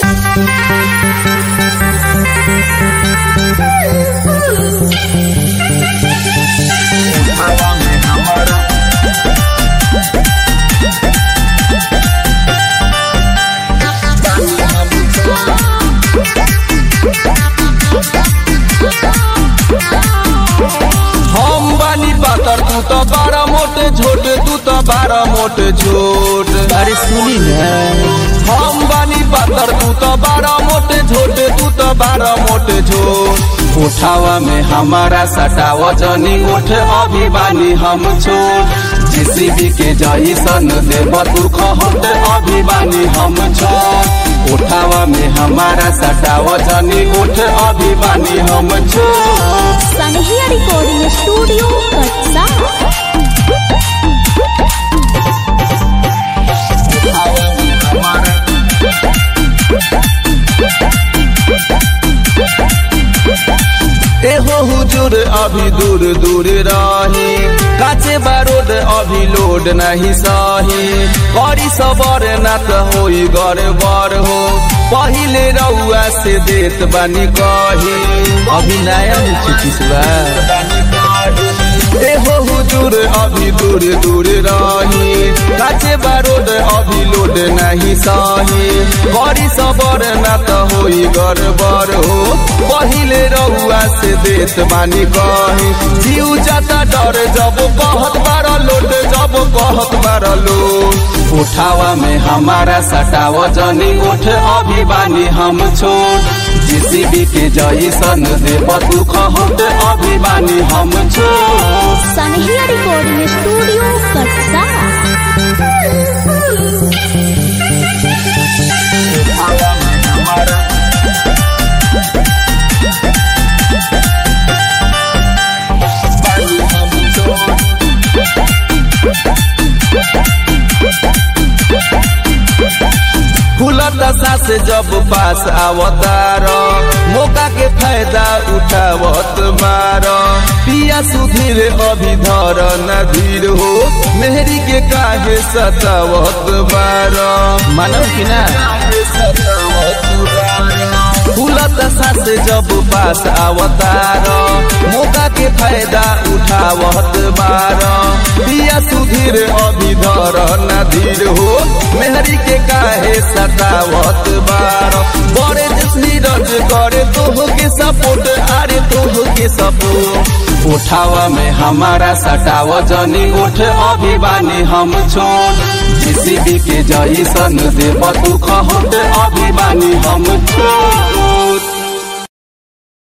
हम बानी पातर तू तो बारा मोटे झोट तू तो बारा मोटे झोट। अरे सुनी ना, हम बानी पातर तू तो बारा मोटे झोट तू तो बारा मोटे झोट। उठावा में हमारा सटाव जनी उठ अभी बानी हम छोट। जेसीबी के जैसन देव तू खहट अभी बानी हम छोट। उठावा में हमारा सटाव जनी उठ अभी बानी हम छोट। सनहिया रिकॉर्डिंग स्टूडियो कटसा। एहो हुजूर अभी दूर दूर रही, काचे बारूद अभी लोड नहीं सही। करी सबर ना त होई गड़बड़ हो, पहिले रउआ से देत बानी कही। अभी नया चिकित्सा एहो हुजूर अभी दूर दूर रही, काचे बारूद अभी लोड नहीं सही। करी सबर ना त होई गड़बड़ हो, पहिले रउआ से देत बानी कही। जीव जाता डर जब कहत बारा लोड, जब कहत बारा लोड। उठावा में हमारा सटाव जनी उठ अभी बानी हम छोट। जेसीबी के जैसन देव तू खहट अभी बानी हम छोट। सनहिया रिकॉर्डिंग स्टूडियो कटसा। खुला दशा से जब पास आवतार, मौका के फायदा उठावत मार। पिया सुधीर अभी धर न धीर हो, मेहरी के काहे सतावत मार। मानो कि ना, खुला दशा से जब पास आवतार, मौका के फायदा उठावत मार। पिया सुधीर अभी धर न धीर हो, मेहरी के काहे सतावत बार। बड़े जसनी रज करे तोह के सपोर्ट, अरे तोह के सपोर्ट। उठावा में हमारा सटाव जनी उठ अभी बानी हम छोट। जेसीबी के जैसन देव तू खहट अभी बानी हम छोट।